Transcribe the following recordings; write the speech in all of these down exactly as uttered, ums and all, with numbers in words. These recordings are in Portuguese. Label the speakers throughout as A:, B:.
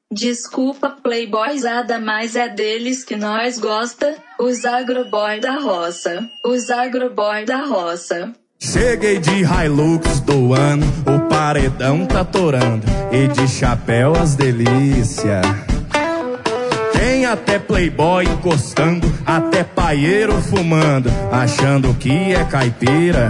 A: Desculpa, playboyzada, mas é deles que nós gosta, os agroboy da roça, os agroboy da roça.
B: Cheguei de Hilux do ano, o paredão tá torando, e de chapéu as delícia. Tem até playboy encostando, até paieiro fumando, achando que é caipira.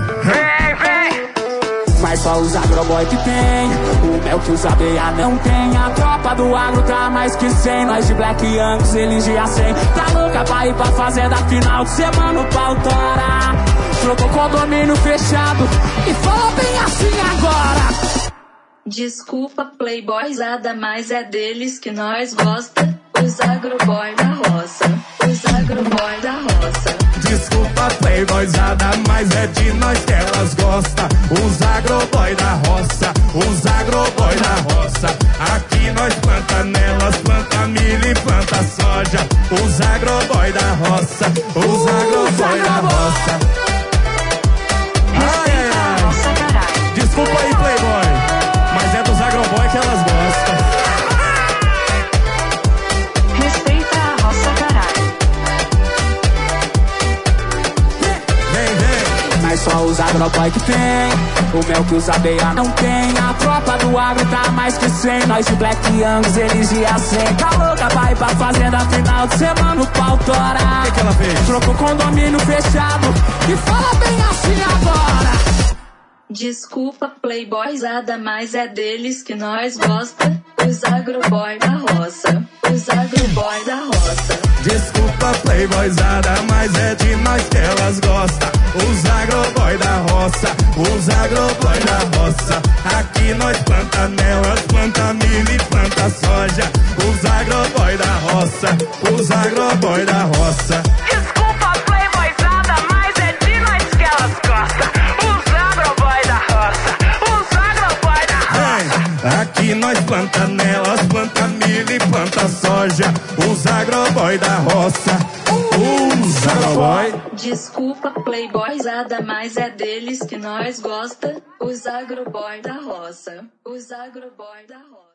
C: Mas só os agroboy que tem o mel que os abelha não tem. A tropa do agro tá mais que cem. Nós de Black Angus, eles de A cem. Tá louca pra ir pra fazenda final de semana, o pau tora. Trocou condomínio fechado e falou bem assim agora.
A: Desculpa, playboyzada, mas é deles que nós gosta, os agroboy da roça, os agroboy da roça.
B: Desculpa, playboyzada, mas é de nós que elas gostam, os agroboy da roça, os agroboy da roça. Aqui nós planta nelas, planta milho e planta soja, os agroboy da roça, os agroboy da roça. Ai, ai, ai. Desculpa aí, playboy, mas é dos agroboy que elas gostam.
A: Respeita a roça, caralho.
B: Vem, vem.
C: Mas só os agroboy que tem o mel que os abelha não tem. A tropa do agro tá mais que cem. Nós de Black Angus, eles de A cem. Tá louca pra ir pra fazenda final de semana, o pau tora.
B: O que que ela fez?
C: Trocou condomínio fechado e fala bem assim agora.
A: Desculpa, playboyzada, mas é deles que nós gosta, os agroboy da roça, os agroboy da roça.
B: Desculpa, playboyzada, mas é de nós que elas gostam, os agroboy da roça, os agroboy da roça. Aqui nós planta nelas, planta milho e planta soja, os agroboy da roça, os agroboy da roça.
D: Desculpa, playboyzada, mas é de nós que elas gostam, os agroboy da roça, os agroboy da roça.
B: Aqui nós planta nelas, planta milho e planta soja, os agroboy da roça, os agroboy.
A: Desculpa, playboyzada, mas é deles que nós gosta, os agroboy da roça, os agroboy da roça.